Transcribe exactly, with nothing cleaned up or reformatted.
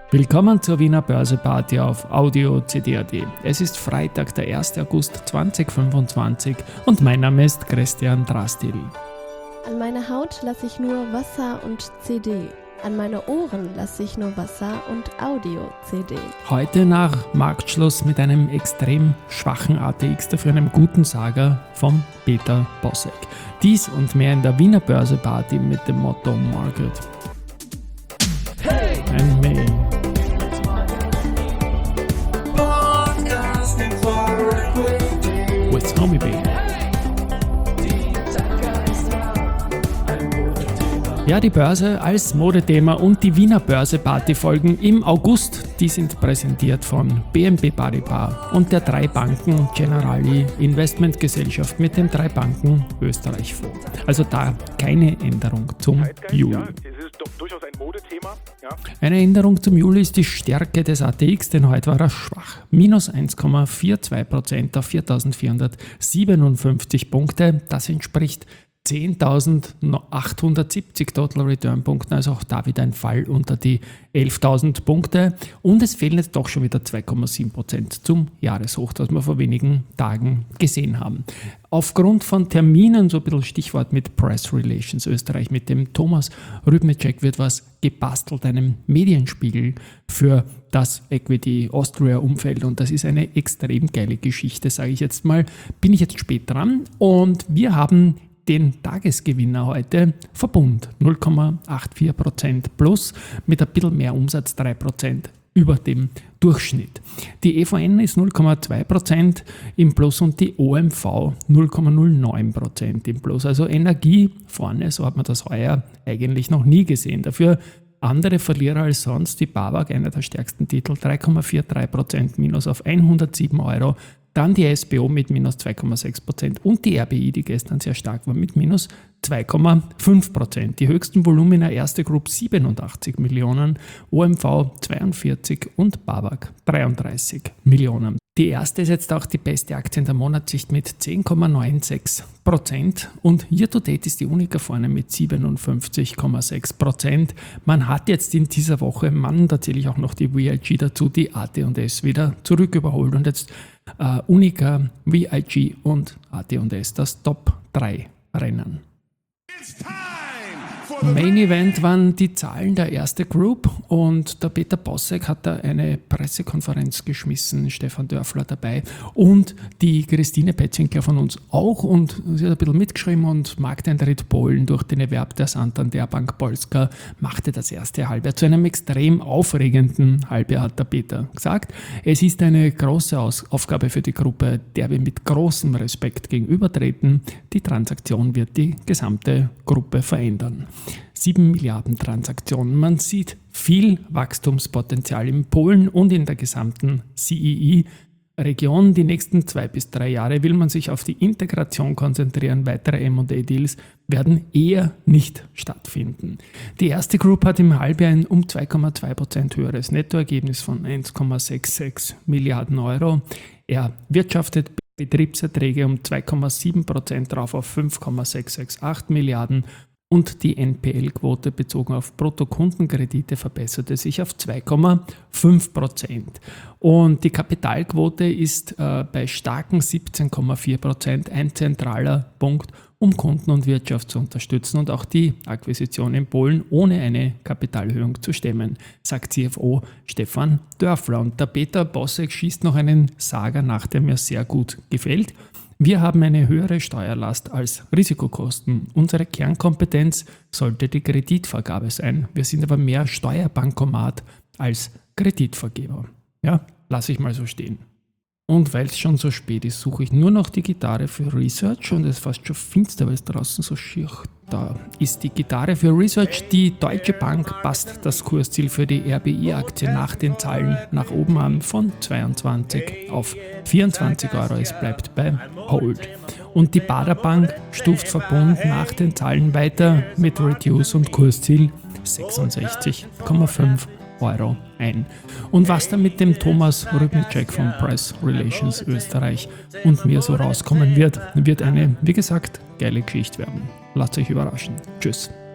Willkommen zur Wiener Börseparty auf Audio C D punkt A T. Es ist Freitag, der erster August zweitausendfünfundzwanzig und mein Name ist Christian Drastil. An meine Haut lasse ich nur Wasser und C D. An meine Ohren lasse ich nur Wasser und Audio-C D. Heute nach Marktschluss mit einem extrem schwachen A T X, dafür einem guten Saga von Peter Bossek. Dies und mehr in der Wiener Börseparty mit dem Motto Market Hey! and Me. With Homie B. Ja, die Börse als Modethema und die Wiener Börse-Party-Folgen im August, die sind präsentiert von B N P Paribas und der drei Banken Generali Investmentgesellschaft mit dem drei Banken Österreich Fonds. Also da keine Änderung zum Juli. Ja, es ist doch durchaus ein Modethema. Ja. Eine Änderung zum Juli ist die Stärke des A T X, denn heute war er schwach. Minus eins Komma zweiundvierzig Prozent auf viertausendvierhundertsiebenundfünfzig Punkte. Das entspricht zehntausendachthundertsiebzig Total Return Punkten, also auch da wieder ein Fall unter die elftausend Punkte. Und es fehlen jetzt doch schon wieder zwei Komma sieben Prozent zum Jahreshoch, das wir vor wenigen Tagen gesehen haben. Aufgrund von Terminen, so ein bisschen Stichwort mit Press Relations Österreich, mit dem Thomas Rübnicek wird was gebastelt, einem Medienspiegel für das Equity Austria Umfeld, und das ist eine extrem geile Geschichte, sage ich jetzt mal. Bin ich jetzt spät dran und wir haben den Tagesgewinner heute Verbund, null Komma vierundachtzig Prozent plus, mit ein bisschen mehr Umsatz, drei Prozent über dem Durchschnitt. Die E V N ist null Komma zwei Prozent im Plus und die O M V null Komma null neun Prozent im Plus. Also Energie vorne, so hat man das heuer eigentlich noch nie gesehen. Dafür andere Verlierer als sonst, die BAWAG, einer der stärksten Titel, drei Komma dreiundvierzig Prozent Minus auf hundertsieben Euro. Dann die S B O mit minus zwei Komma sechs Prozent und die R B I, die gestern sehr stark war, mit minus zwei Komma fünf Prozent. Die höchsten Volumina erste Group siebenundachtzig Millionen, O M V zweiundvierzig und BAWAG dreiunddreißig Millionen. Die erste ist jetzt auch die beste Aktie in der Monatssicht mit zehn Komma sechsundneunzig Prozent und year to date ist die Unica vorne mit siebenundfünfzig Komma sechs Prozent. Man hat jetzt in dieser Woche, Mann, da zähle ich auch noch die V I G dazu, die A T und S wieder zurück überholt und jetzt uh, Unica, V I G und A T und S das Top drei Rennen. Main Event waren die Zahlen der erste Group und der Peter Bossek hat da eine Pressekonferenz geschmissen, Stefan Dörfler dabei und die Christine Petzinkler von uns auch, und sie hat ein bisschen mitgeschrieben, und Markteintritt Polen durch den Erwerb der Santander Bank Polska machte das erste Halbjahr zu einem extrem aufregenden Halbjahr, hat der Peter gesagt. Es ist eine große Aus- Aufgabe für die Gruppe, der wir mit großem Respekt gegenübertreten. Die Transaktion wird die gesamte Gruppe verändern. sieben Milliarden Transaktionen. Man sieht viel Wachstumspotenzial in Polen und in der gesamten C E E-Region. Die nächsten zwei bis drei Jahre will man sich auf die Integration konzentrieren. Weitere M und A-Deals werden eher nicht stattfinden. Die erste Group hat im Halbjahr ein um zwei Komma zwei Prozent höheres Nettoergebnis von eins Komma sechsundsechzig Milliarden Euro. Er wirtschaftet Betriebserträge um zwei Komma sieben Prozent drauf auf fünf Komma sechshundertachtzig Milliarden. Und die N P L-Quote bezogen auf Bruttokundenkredite verbesserte sich auf zwei Komma fünf Prozent. Und die Kapitalquote ist äh, bei starken siebzehn Komma vier Prozent ein zentraler Punkt, um Kunden und Wirtschaft zu unterstützen und auch die Akquisition in Polen ohne eine Kapitalerhöhung zu stemmen, sagt C F O Stefan Dörfler. Und der Peter Bossek schießt noch einen Sager nach, der mir sehr gut gefällt. Wir haben eine höhere Steuerlast als Risikokosten. Unsere Kernkompetenz sollte die Kreditvergabe sein. Wir sind aber mehr Steuerbankomat als Kreditvergeber. Ja, lasse ich mal so stehen. Und weil es schon so spät ist, suche ich nur noch die Gitarre für Research, und es ist fast schon finster, weil es draußen so schier. Da ist die Gitarre für Research. Die Deutsche Bank passt das Kursziel für die R B I-Aktie nach den Zahlen nach oben an von zweiundzwanzig auf vierundzwanzig Euro. Es bleibt bei Hold. Und die Baader Bank stuft Verbund nach den Zahlen weiter mit Reduce und Kursziel sechsundsechzig Komma fünf Euro ein. Und was da mit dem Thomas Rübnicek von Press Relations Österreich und mir so rauskommen wird, wird eine, wie gesagt, geile Geschichte werden. Lasst euch überraschen. Tschüss.